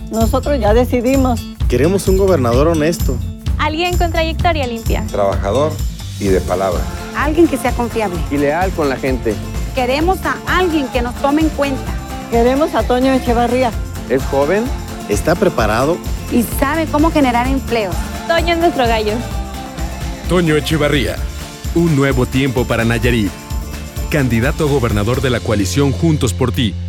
Nosotros ya decidimos. Queremos un gobernador honesto. Alguien con trayectoria limpia. Trabajador y de palabra. Alguien que sea confiable. Y leal con la gente. Queremos a alguien que nos tome en cuenta. Queremos a Toño Echevarría. ¿Es joven? ¿Está preparado? Y sabe cómo generar empleos. Toño es nuestro gallo. Toño Echevarría. Un nuevo tiempo para Nayarit. Candidato a gobernador de la coalición Juntos por Ti.